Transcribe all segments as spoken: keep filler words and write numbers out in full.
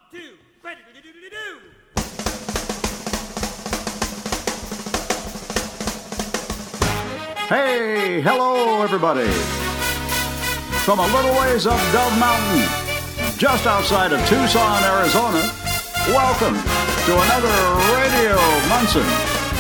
two, ready, do, do, do, do. Hey, hello, everybody. From a little ways up Dove Mountain, just outside of Tucson, Arizona, welcome to another Radio Munson.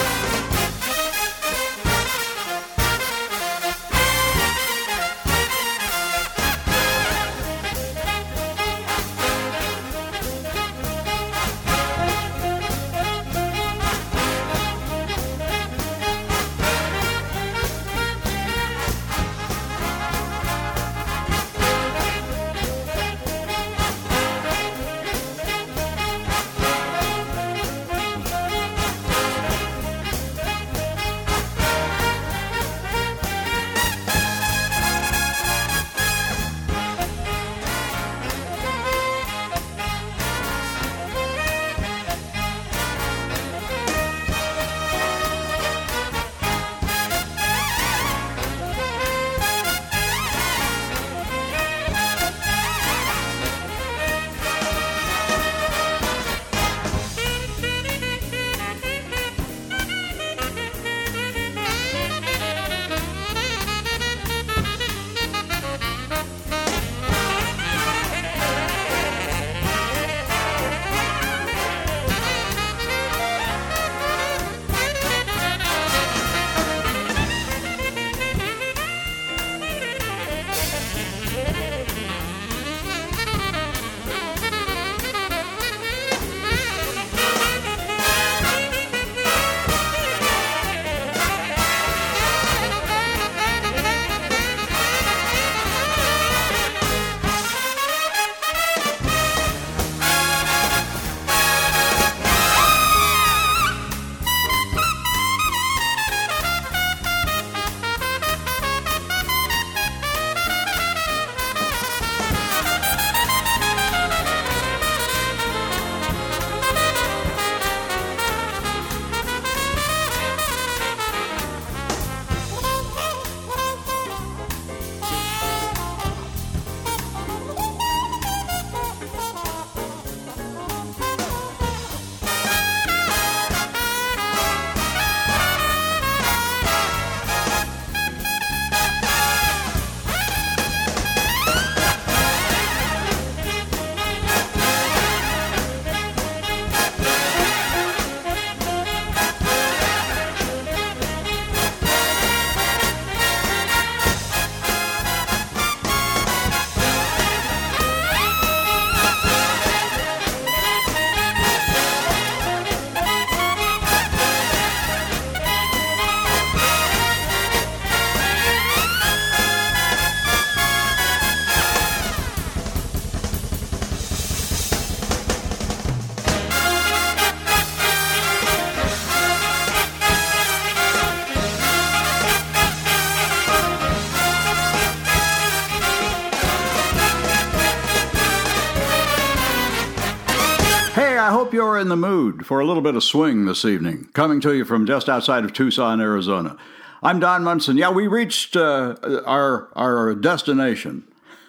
I hope you're in the mood for a little bit of swing this evening, coming to you from just outside of Tucson, Arizona. I'm Don Munson. Yeah, we reached uh, our our destination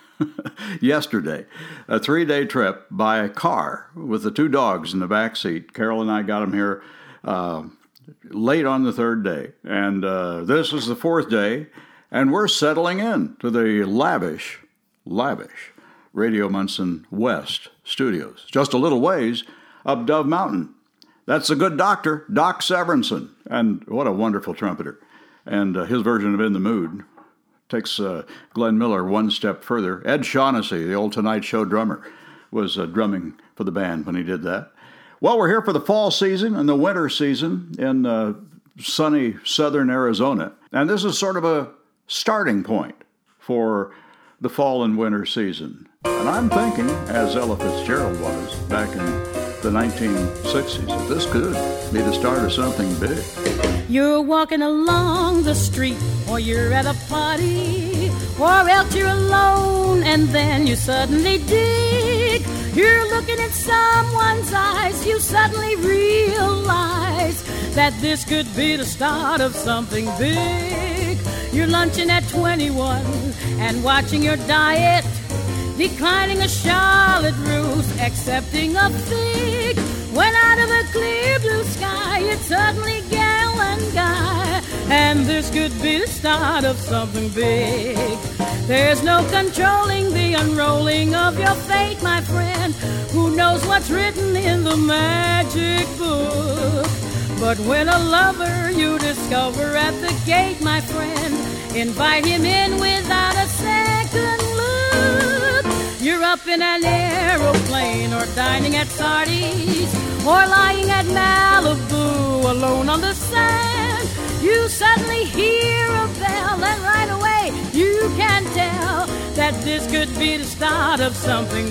yesterday, a three-day trip by car with the two dogs in the back seat. Carol and I got them here uh, late on the third day, and uh, this is the fourth day, and we're settling in to the lavish, lavish Radio Munson West studios, just a little ways up Dove Mountain. That's the good doctor, Doc Severinsen, and what a wonderful trumpeter. And uh, his version of In the Mood takes uh, Glenn Miller one step further. Ed Shaughnessy, the old Tonight Show drummer, was uh, drumming for the band when he did that. Well, we're here for the fall season and the winter season in uh, sunny southern Arizona. And this is sort of a starting point for the fall and winter season. And I'm thinking, as Ella Fitzgerald was back in the nineteen sixties, that this could be the start of something big. You're walking along the street, or you're at a party, or else you're alone, and then you suddenly dig. You're looking in someone's eyes, you suddenly realize that this could be the start of something big. You're lunching at twenty-one and watching your diet declining a Charlotte roux. most accepting of fig. When out of a clear blue sky, it's suddenly gal and guy, and this could be the start of something big. There's no controlling the unrolling of your fate, my friend. Who knows what's written in the magic book? But when a lover you discover at the gate, my friend, invite him in without a second look. You're up in an aeroplane or dining at Sardi's or lying at Malibu alone on the sand. You suddenly hear a bell and right away you can tell that this could be the start of something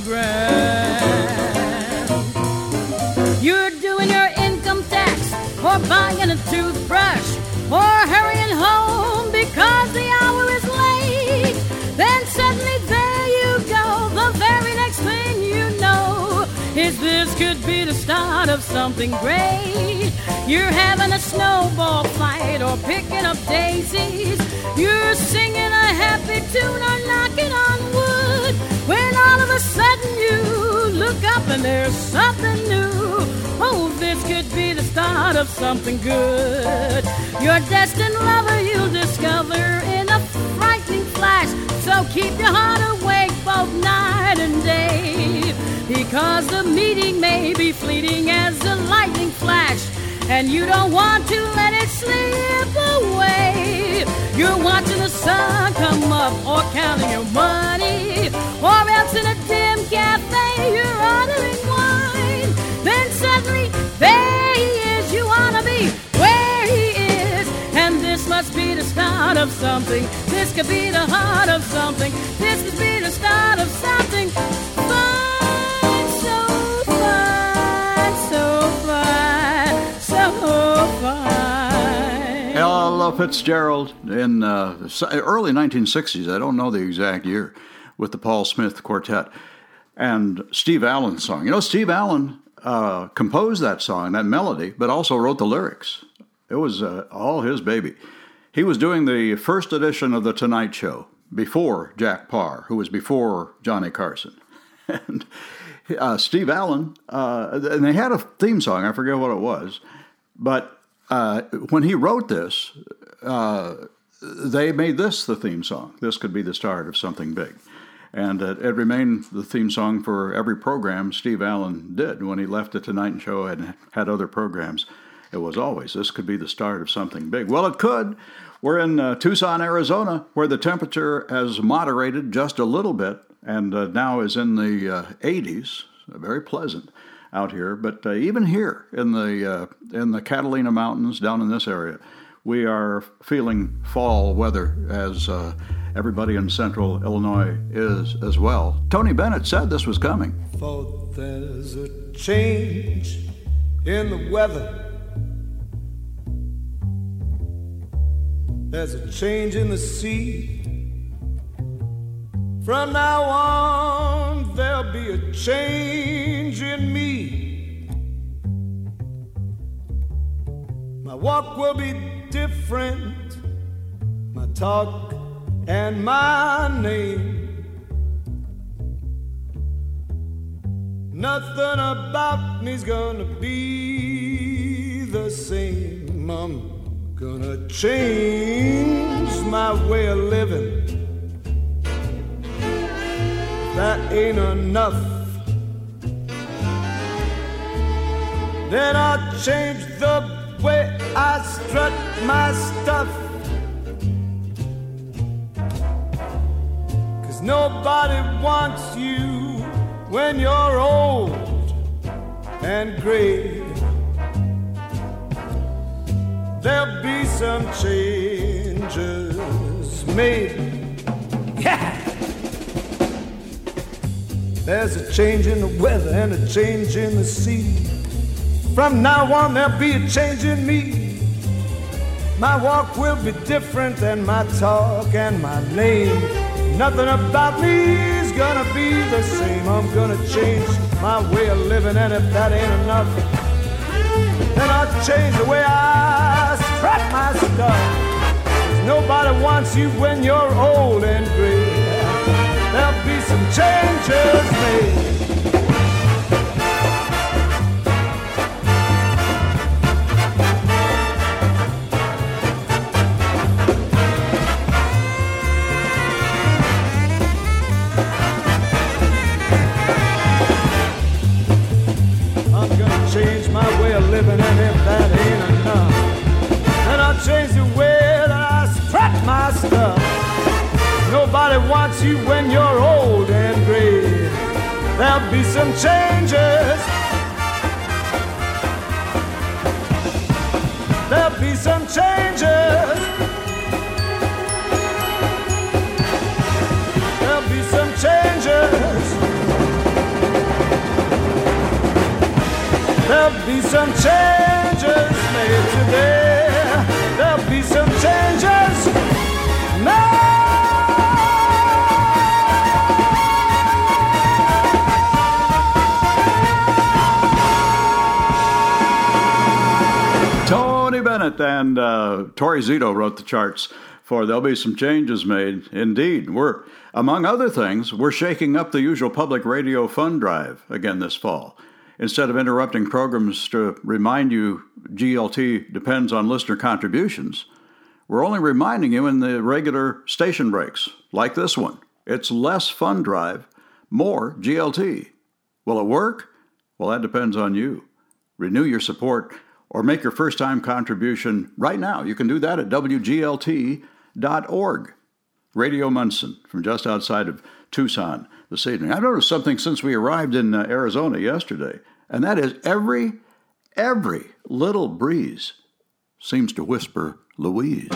grand. You're doing your income tax or buying a toothbrush or hurrying home because the hour is late. Then suddenly there you go, the very next thing you know is this could be the start of something great. You're having a snowball fight or picking up daisies. You're singing a happy tune or knocking on wood, when all of a sudden you look up and there's something new. Oh, this could be the start of something good. Your destined lover you'll discover in a frightening flash. So keep your heart awake both night and day, because the meeting may be fleeting as a lightning flash, and you don't want to let it slip away. You're watching the sun come up or counting your money, or else in a dim cafe you're ordering wine. Then suddenly there he is, you wanna be where he is, and this must be the start of something. This could be the heart of something. This could be the start of something fine, so fine, so fine, so fine. Ella Fitzgerald in uh, the early nineteen sixties, I don't know the exact year, with the Paul Smith Quartet and Steve Allen's song. You know, Steve Allen uh, composed that song, that melody, but also wrote the lyrics. It was uh, all his baby. He was doing the first edition of The Tonight Show before Jack Parr, who was before Johnny Carson. And uh, Steve Allen, uh, and they had a theme song, I forget what it was, but uh, when he wrote this, uh, they made this the theme song. This could be the start of something big. And uh, it remained the theme song for every program Steve Allen did. When he left The Tonight Show and had other programs, it was always, this could be the start of something big. Well, it could. We're in uh, Tucson, Arizona, where the temperature has moderated just a little bit and uh, now is in the uh, eighties. Very pleasant out here. But uh, even here in the uh, in the Catalina Mountains, down in this area, we are feeling fall weather, as uh, everybody in central Illinois is as well. Tony Bennett said this was coming. For there's a change in the weather. There's a change in the sea. From now on, there'll be a change in me. My walk will be different, my talk and my name. Nothing about me's gonna be the same. I'm gonna change my way of living. That ain't enough. Then I'll change the way I strut my stuff. 'Cause nobody wants you when you're old and gray. There'll be some changes made. Yeah! There's a change in the weather and a change in the sea. From now on there'll be a change in me. My walk will be different than my talk and my name. Nothing about me is gonna be the same. I'm gonna change my way of living, and if that ain't enough, then I'll change the way I strap my stuff. 'Cause nobody wants you when you're old and gray. There'll be some changes made. change the way that I strap my stuff. Nobody wants you when you're old and gray. There'll be some changes. There'll be some changes. There'll be some changes. There'll be some changes made today. There'll be some changes made. Tony Bennett and uh, Tori Zito wrote the charts for There'll Be Some Changes Made. Indeed, we're, among other things, we're shaking up the usual public radio fund drive again this fall. Instead of interrupting programs to remind you G L T depends on listener contributions, we're only reminding you in the regular station breaks, like this one. It's less fund drive, more G L T. Will it work? Well, that depends on you. Renew your support or make your first-time contribution right now. You can do that at W G L T dot org. Radio Munson from just outside of Tucson this evening. I noticed something since we arrived in uh, Arizona yesterday, and that is every, every little breeze seems to whisper Louise.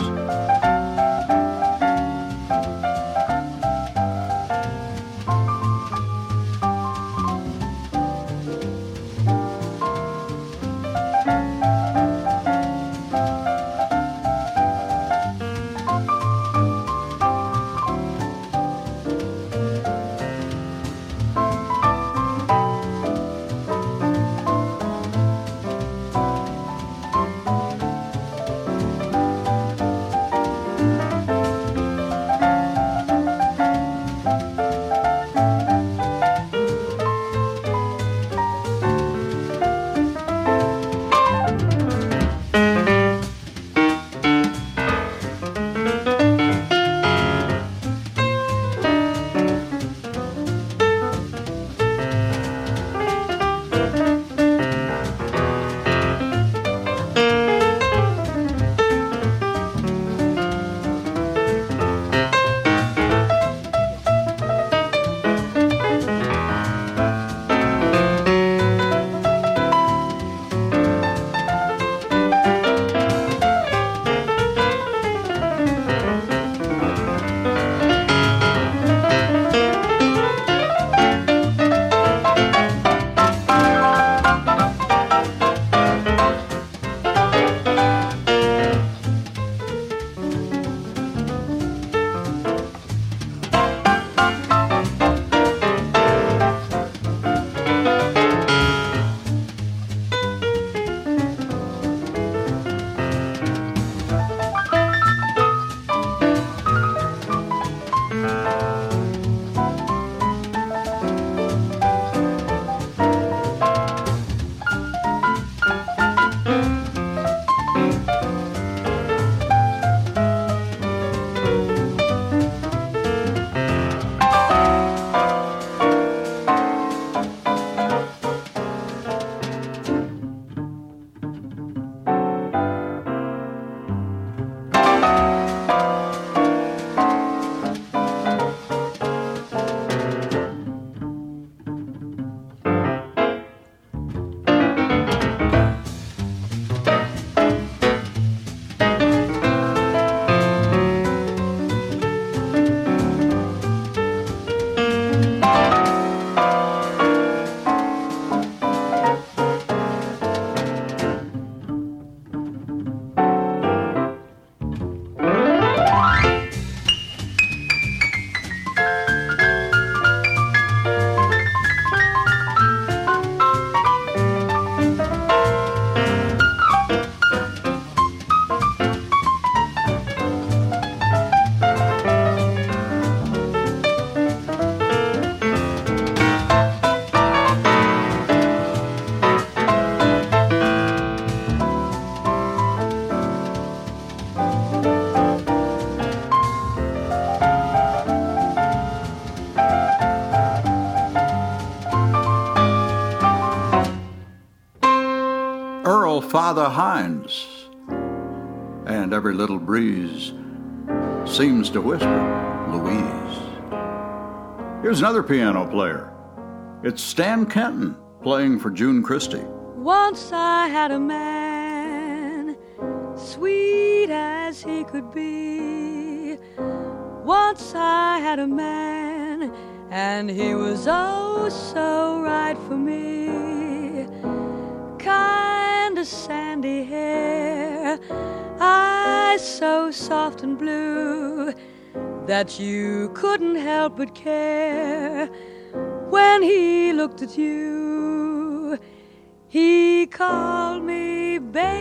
Father Hines. and every little breeze seems to whisper, Louise. Here's another piano player. It's Stan Kenton playing for June Christy. Once I had a man, sweet as he could be. Once I had a man, and he was oh so right for me. Kinda sandy hair, eyes so soft and blue that you couldn't help but care when he looked at you. He called me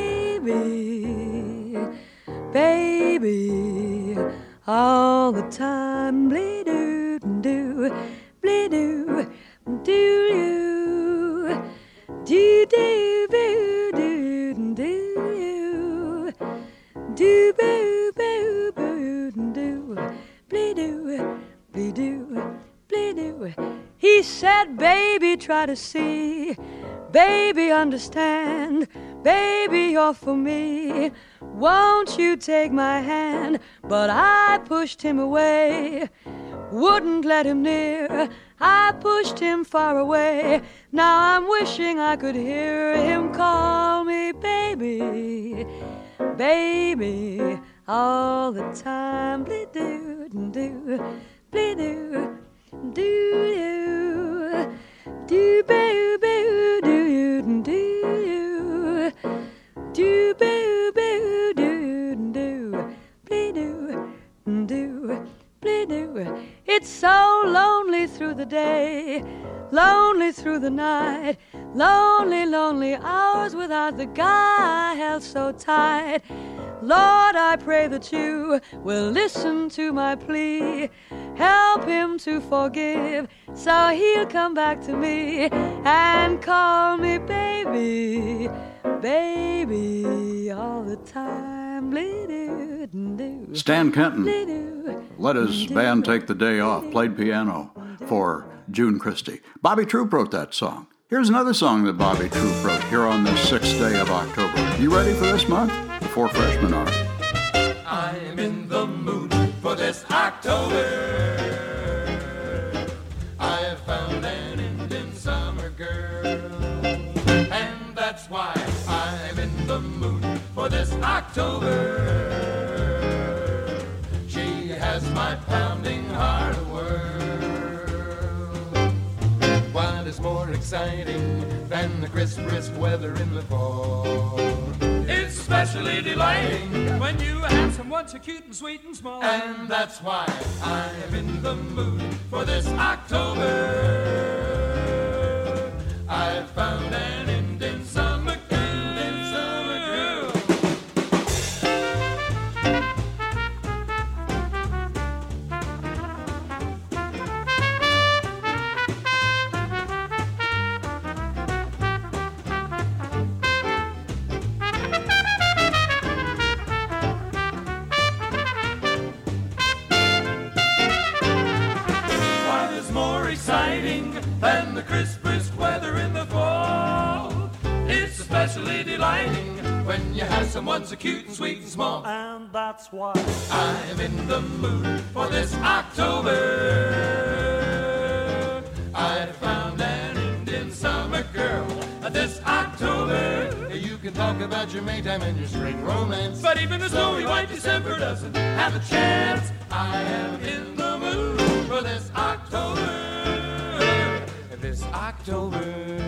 baby, baby, all the time. Bleed-doo, doo, bleed-doo, doo-doo, doo-doo, boo-doo, doo-doo, doo-boo, boo-boo, bleed-doo, bleed-doo, bleed-doo. He said, baby, try to see. Baby, understand. Baby, you're for me. Won't you take my hand? But I pushed him away, wouldn't let him near. I pushed him far away. Now I'm wishing I could hear him call me baby, baby, all the time. Bleed-doo, doo, bleed-doo, doo-doo, doo-boo-boo, doo-doo, doo-boo-boo, doo-doo, bleed-doo, doo, bleed-doo. It's so lonely through the day, lonely through the night, lonely, lonely hours without the guy I held so tight. Lord, I pray that you will listen to my plea. Help him to forgive so he'll come back to me and call me baby, baby, all the time. Bleed-doo, Stan Kenton let his band take the day off, played piano for June Christy. Bobby Troup wrote that song. Here's another song that Bobby Troup wrote here on this sixth day of October. You ready for this month? The four freshmen are. I'm in the mood for this October. I have found an Indian summer girl, and that's why I'm in the mood for this October. She has my pounding heart a whirl. What is more exciting than the crisp, brisk weather in the fall? It's especially delighting When you have someone so cute and sweet and small. and that's why I'm in the mood for this October. I found an Indian summer girl, Indian summer girl. What is more exciting than the crisp, brisk weather in the fall? It's especially delighting when you have someone so cute and sweet and small. And that's why I'm in the mood for this October. I found an Indian summer girl this October. You can talk about your Maytime and your spring romance, But even the snowy snowy white white December doesn't have a chance. I am in the mood for this October. This October.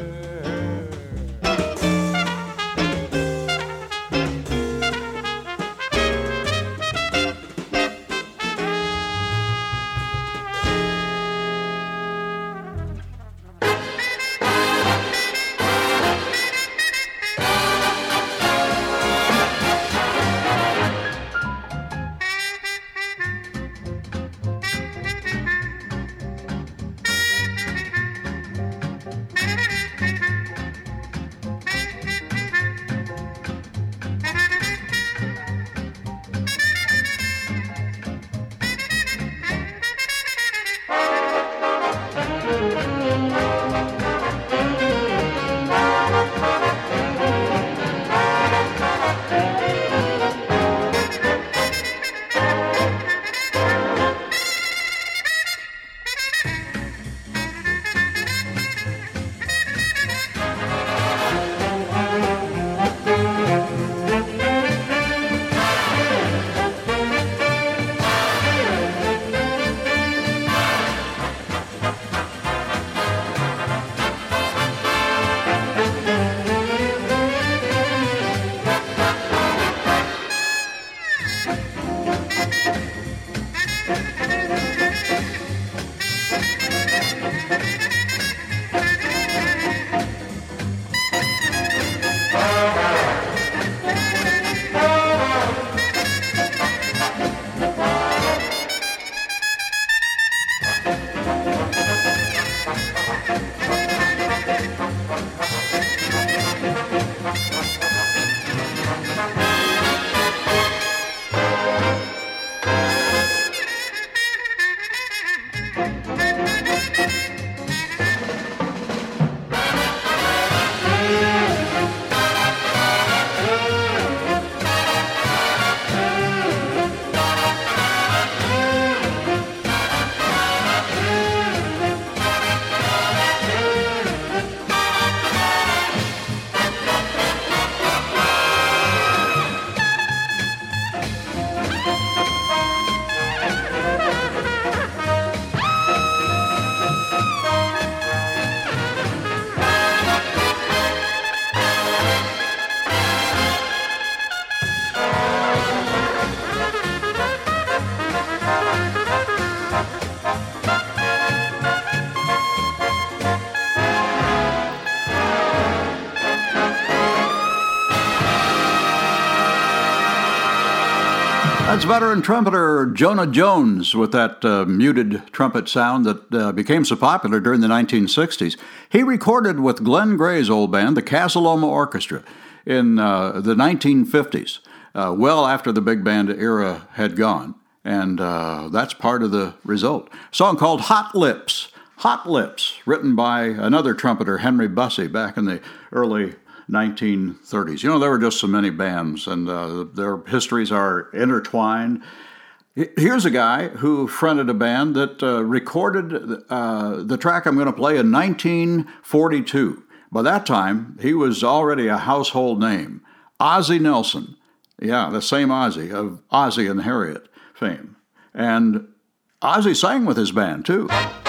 Thank you. That's veteran trumpeter Jonah Jones with that uh, muted trumpet sound that uh, became so popular during the nineteen sixties. He recorded with Glenn Gray's old band, the Casa Loma Orchestra, in uh, the nineteen fifties, uh, well after the big band era had gone. And uh, that's part of the result. A song called Hot Lips. Hot Lips, written by another trumpeter, Henry Bussey, back in the early nineteen thirties. You know, there were just so many bands, and uh, their histories are intertwined. Here's a guy who fronted a band that uh, recorded uh, the track I'm going to play in nineteen forty-two. By that time, he was already a household name. Ozzie Nelson. Yeah, the same Ozzie of Ozzie and Harriet fame. And Ozzie sang with his band, too.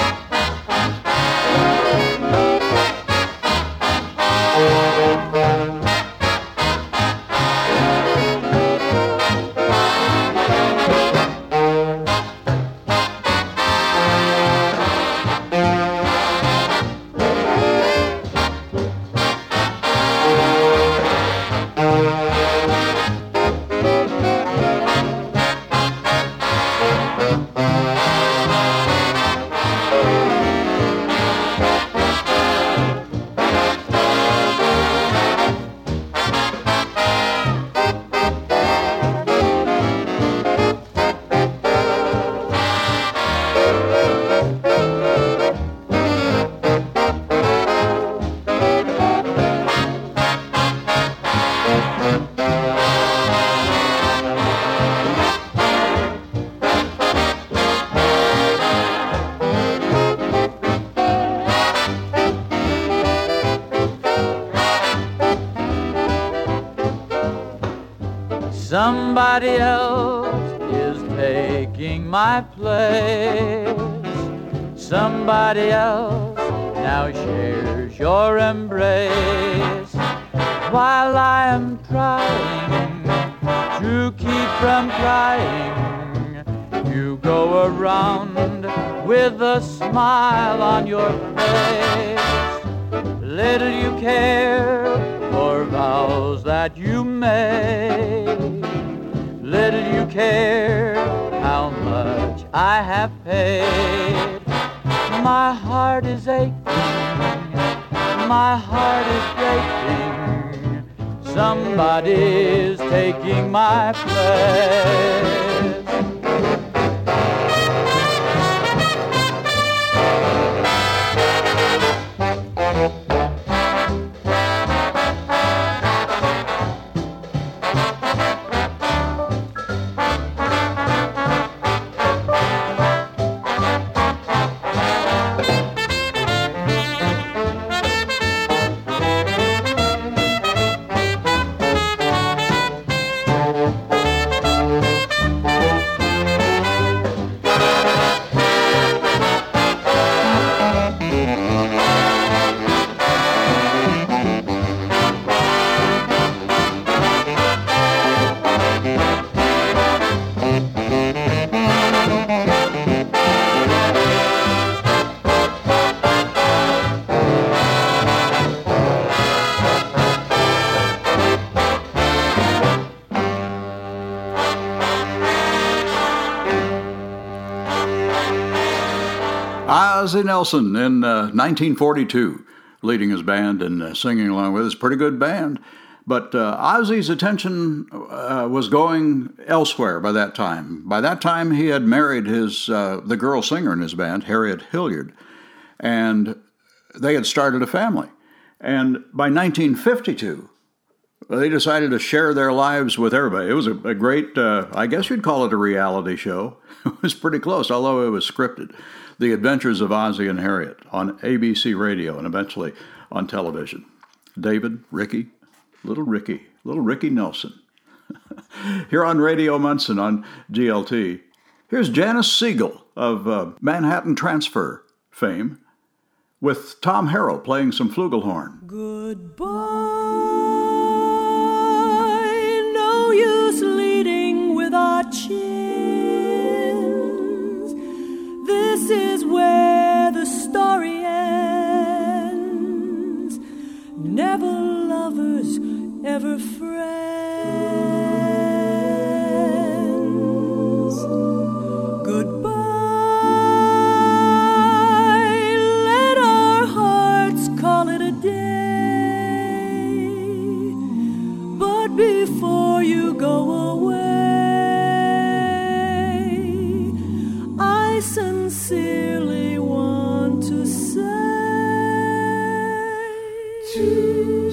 Somebody else is taking my place. Somebody else now shares your embrace. While I am trying to keep from crying, you go around with a smile on your face. Little you care for vows that you made. Little you care how much I have paid. My heart is aching, my heart is breaking. Somebody's taking my place. Ozzie Nelson in uh, nineteen forty-two, leading his band and uh, singing along with his pretty good band. But uh, Ozzie's attention uh, was going elsewhere by that time. By that time, he had married his uh, the girl singer in his band, Harriet Hilliard, and they had started a family. And by nineteen fifty-two, they decided to share their lives with everybody. It was a, a great, uh, I guess you'd call it a reality show. It was pretty close, although it was scripted. The Adventures of Ozzie and Harriet on A B C Radio and eventually on television. David, Ricky, little Ricky, little Ricky Nelson. Here on Radio Munson on G L T. Here's Janice Siegel of uh, Manhattan Transfer fame with Tom Harrell playing some flugelhorn. Goodbye, no use leading with our chins. This is where the story ends. Never lovers, ever friends. to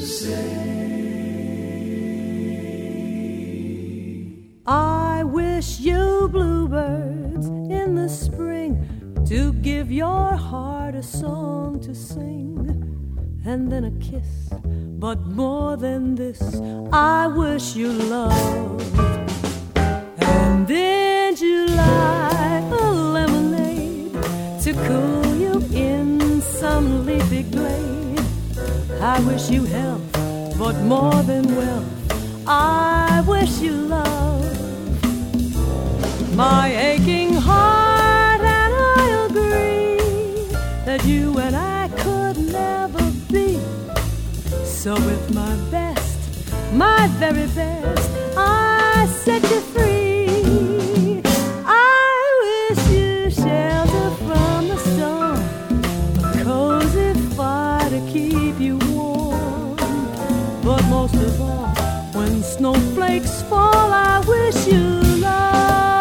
say. I wish you bluebirds in the spring to give your heart a song to sing, and then a kiss. But more than this, I wish you love. And in July, a lemonade to cool you in some leafy glade. I wish you health, but more than wealth, I wish you love. My aching heart and I agree that you and I could never be. So with my best, my very best, I set you free. I wish you shelter from the storm, a cozy fire to keep you warm. But most of all, when snowflakes fall, I wish you love.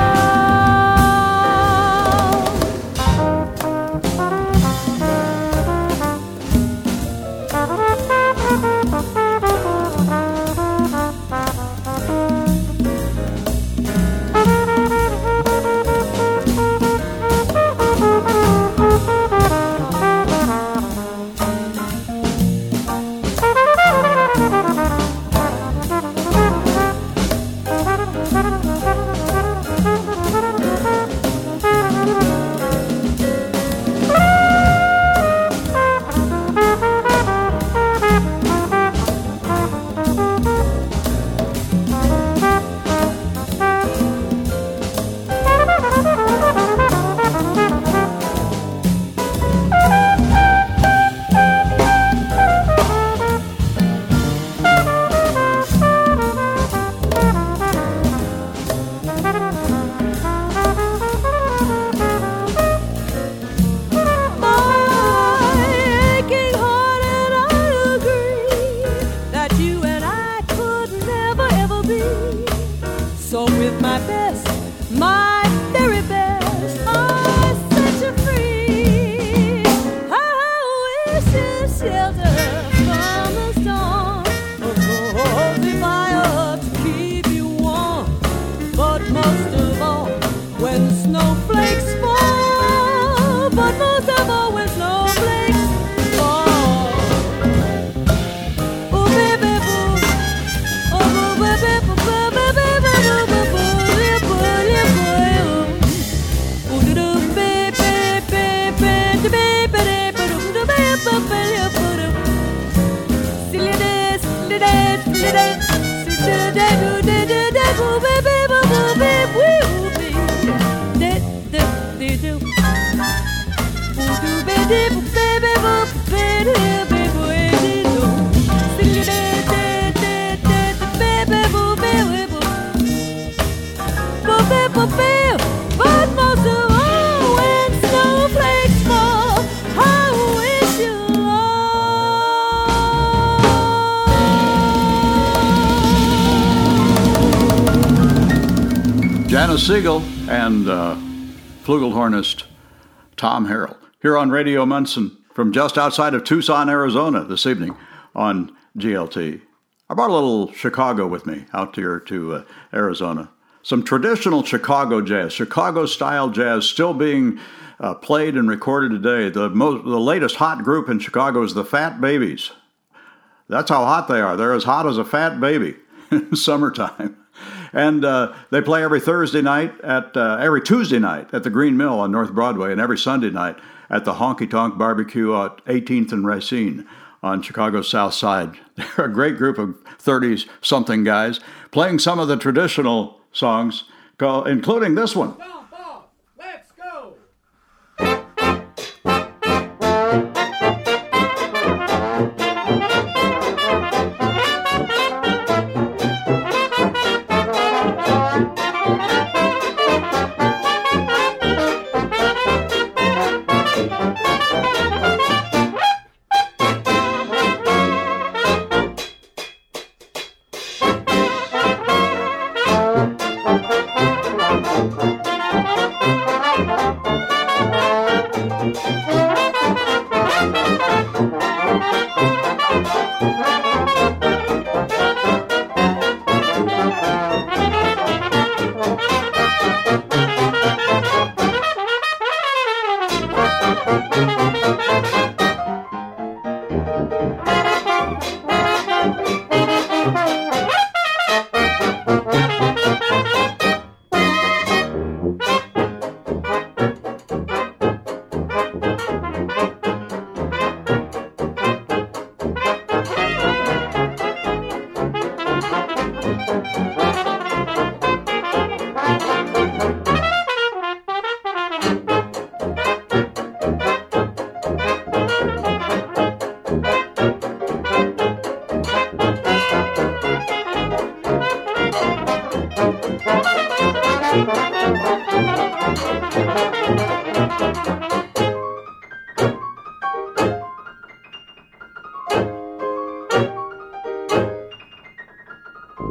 Janis Siegel and uh, flugelhornist Tom Harrell here on Radio Munson from just outside of Tucson, Arizona this evening on G L T. I brought a little Chicago with me out here to uh, Arizona. Some traditional Chicago jazz, Chicago-style jazz still being uh, played and recorded today. The, most, the latest hot group in Chicago is the Fat Babies. That's how hot they are. They're as hot as a fat baby in summertime. And uh, they play every Thursday night, at uh, every Tuesday night at the Green Mill on North Broadway, and every Sunday night at the Honky Tonk Barbecue at eighteenth and Racine on Chicago's South Side. They're a great group of thirty-something guys playing some of the traditional songs, including this one. Jump off! Let's go!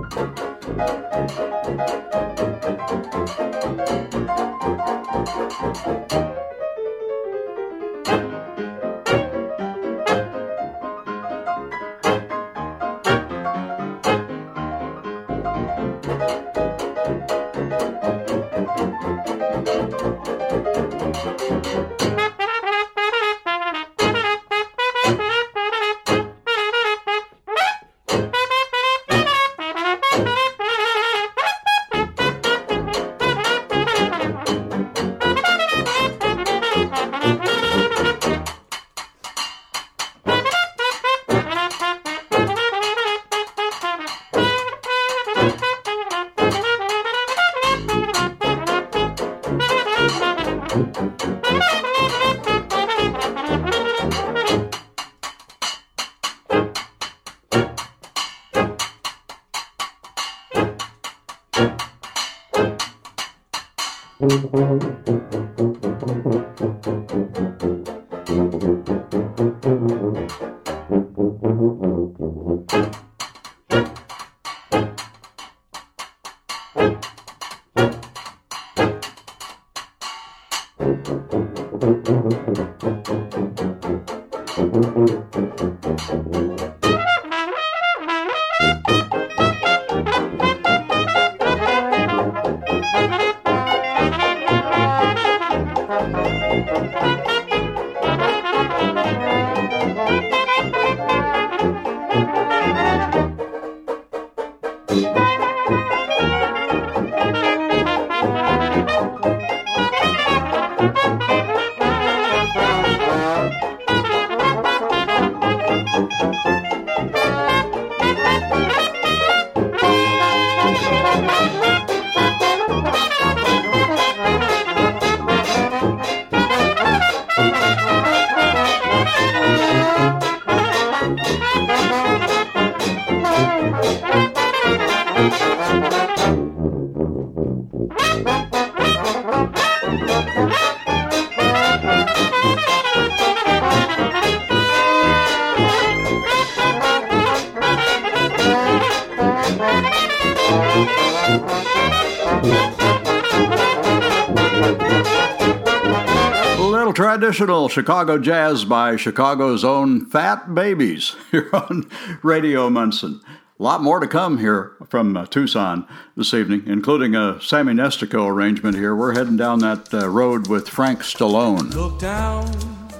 Traditional Chicago jazz by Chicago's own Fat Babies here on Radio Munson. A lot more to come here from uh, Tucson this evening, including a Sammy Nestico arrangement here. We're heading down that uh, road with Frank Stallone. Look down,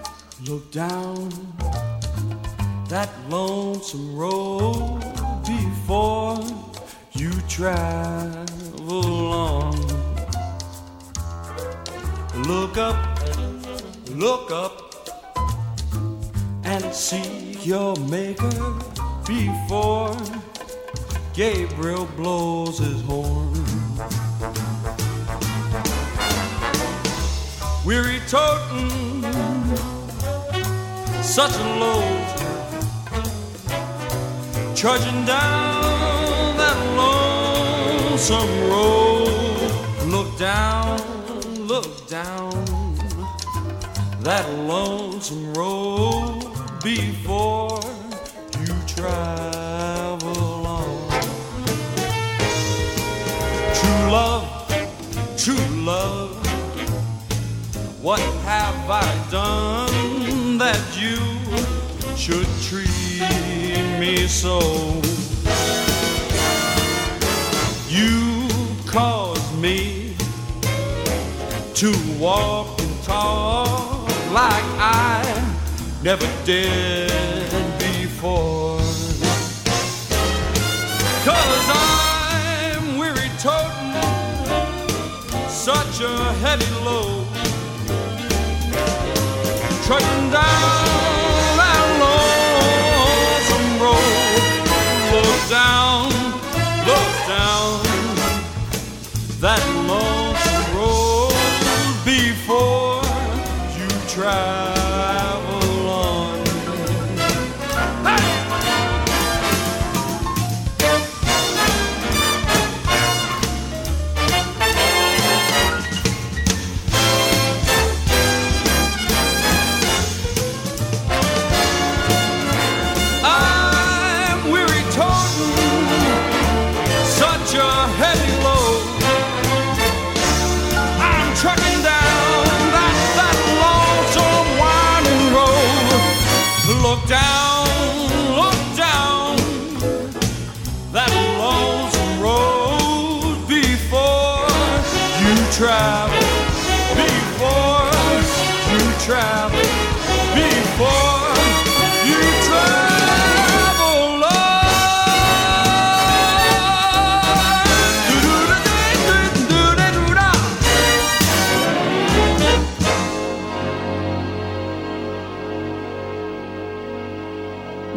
look down that lonesome road before you travel on. Look up, look up and see your maker before Gabriel blows his horn. Weary toting such a load, trudging down that lonesome road. Look down, look down that lonesome road before you travel on. True love, true love, what have I done that you should treat me so? You caused me to walk and talk like I never did before. 'Cause I'm weary toting such a heavy load, trudging down that lonesome road. Look down, look down that lonesome road before travel on. Hey!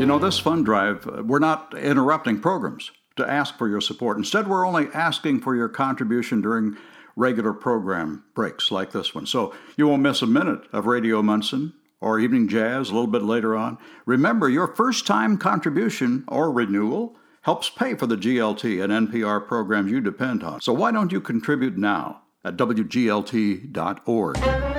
You know, this fund drive, uh, we're not interrupting programs to ask for your support. Instead, we're only asking for your contribution during regular program breaks like this one. So you won't miss a minute of Radio Munson or Evening Jazz a little bit later on. Remember, your first-time contribution or renewal helps pay for the G L T and N P R programs you depend on. So why don't you contribute now at W G L T dot org?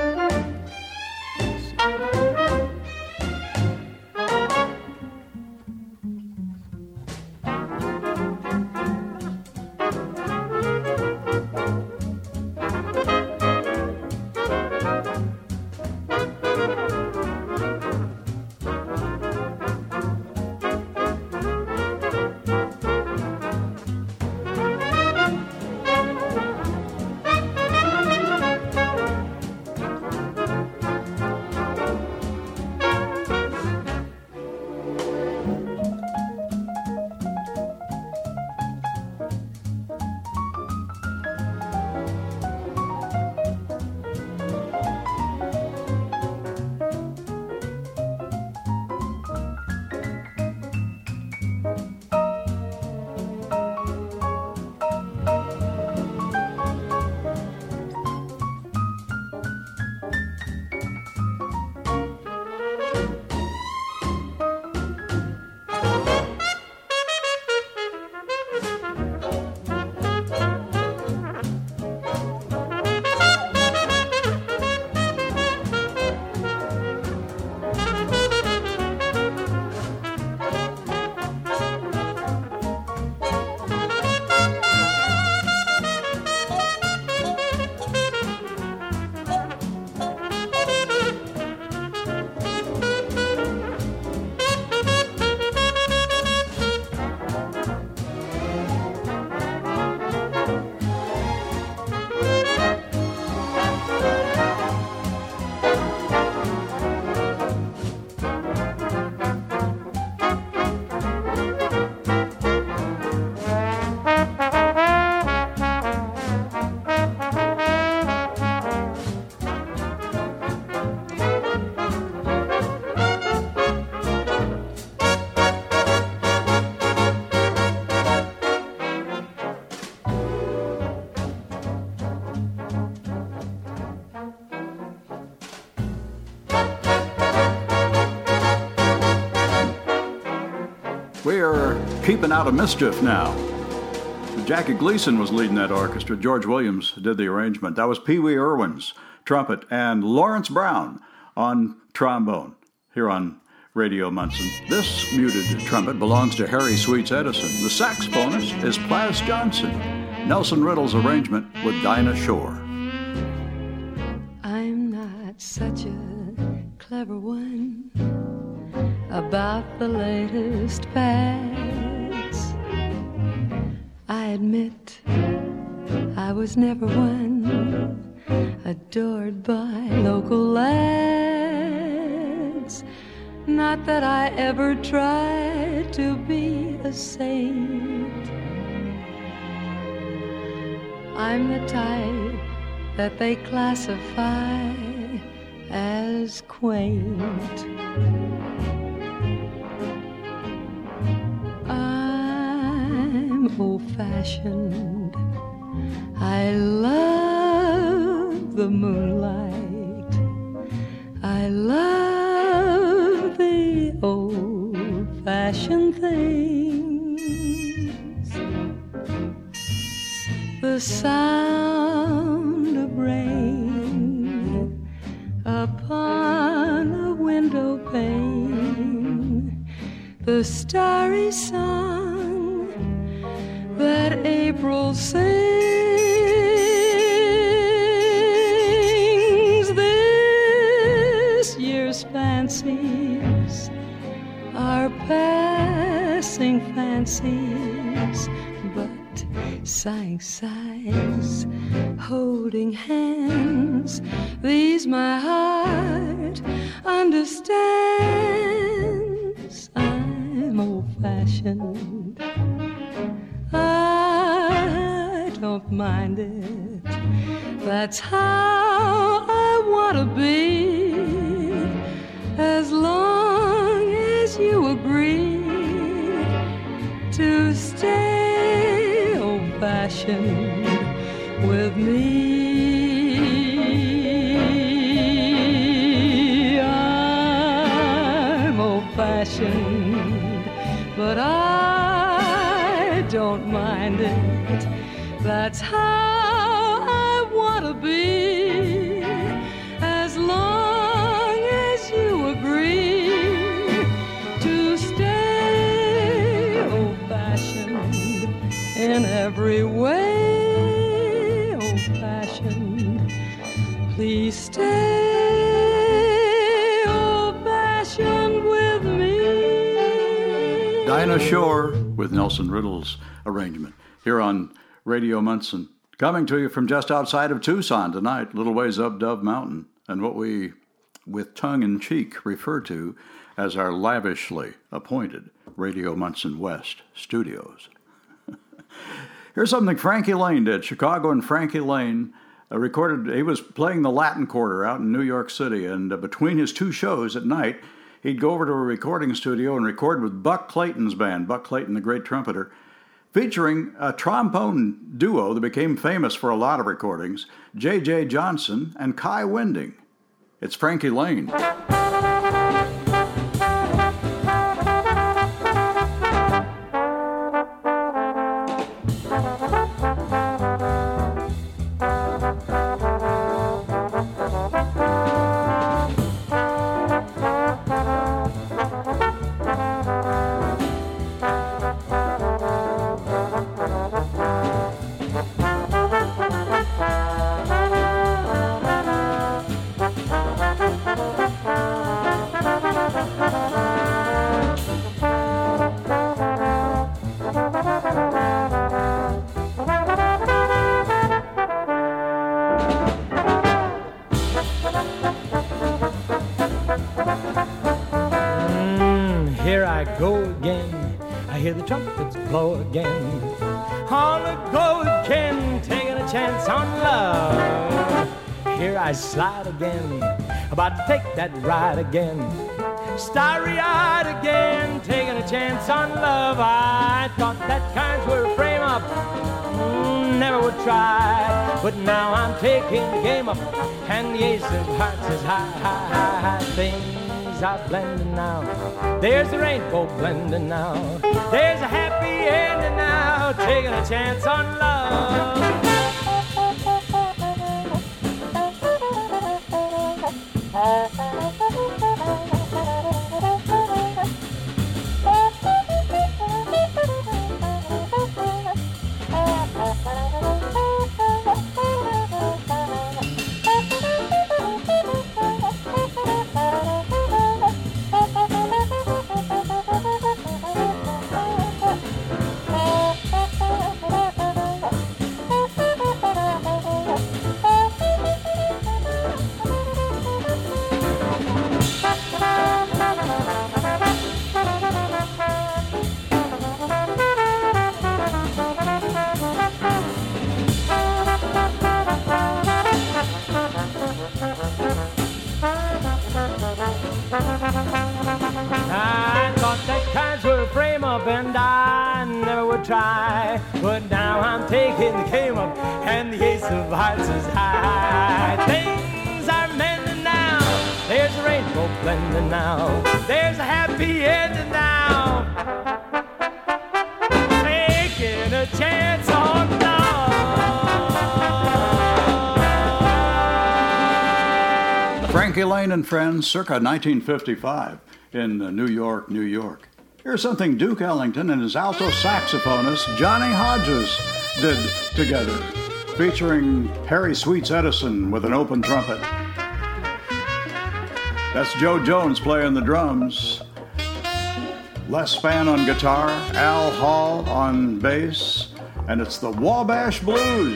We are keeping out of mischief now. Jackie Gleason was leading that orchestra. George Williams did the arrangement. That was Pee Wee Irwin's trumpet and Lawrence Brown on trombone here on Radio Munson. This muted trumpet belongs to Harry Sweets Edison. The saxophonist is Plas Johnson. Nelson Riddle's arrangement with Dinah Shore. I'm not such a clever one about the latest fads. I admit I was never one adored by local lads. Not that I ever tried to be a saint. I'm the type that they classify as quaint. I'm old-fashioned. I love the moonlight. I love the old-fashioned things. The sound of rain upon a window pane, the starry song that April sings. This year's fancies are passing fancies, but sighing sighs, holding hands, these my heart understands. I'm old-fashioned, I don't mind it. That's how I want to be, as long as you agree. to stay old-fashioned with me. I'm old-fashioned, but I don't mind it. That's how I want to be, as long as you agree to stay old-fashioned in every way. Old-fashioned, please stay old-fashioned with me. Dinah Shore with Nelson Riddle's arrangement here on Radio Munson, coming to you from just outside of Tucson tonight, little ways up Dove Mountain, and what we, with tongue-in-cheek, refer to as our lavishly appointed Radio Munson West studios. Here's something Frankie Lane did. Chicago and Frankie Lane uh, recorded, he was playing the Latin Quarter out in New York City, and uh, between his two shows at night, he'd go over to a recording studio and record with Buck Clayton's band, Buck Clayton, the great trumpeter, featuring a trombone duo that became famous for a lot of recordings, J J Johnson and Kai Winding. It's Frankie Lane. Hear the trumpets blow again. On the go again, taking a chance on love. Here I slide again, about to take that ride again. Starry-eyed again, taking a chance on love. I thought that kinds were a frame-up, mm, never would try. But now I'm taking the game up, and the ace of hearts is high, high, high, high. Things are blending now. There's the rainbow blending now. There's a happy ending now. Taking a chance on love. And I never would try, but now I'm taking the game up, and the ace of hearts is high. Things are mending now. There's a rainbow blending now. There's a happy ending now. Taking a chance on love. Frankie Lane and Friends, circa nineteen fifty-five in New York, New York. Here's something Duke Ellington and his alto saxophonist Johnny Hodges did together, featuring Harry Sweets Edison with an open trumpet. That's Joe Jones playing the drums, Les Spann on guitar, Al Hall on bass, and it's the Wabash Blues.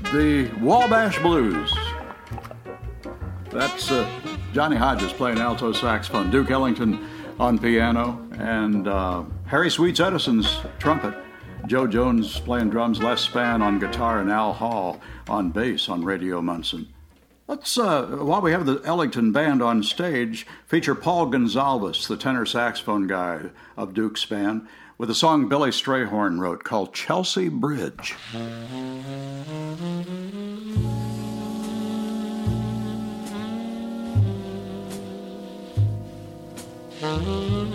the Wabash Blues. That's uh, Johnny Hodges playing alto saxophone, Duke Ellington on piano, and uh, Harry Sweets Edison's trumpet, Joe Jones playing drums, Les Spann on guitar, and Al Hall on bass on Radio Munson. Let's, uh, while we have the Ellington Band on stage, feature Paul Gonsalves, the tenor saxophone guy of Duke's band, with a song Billy Strayhorn wrote called Chelsea Bridge. Mm-hmm.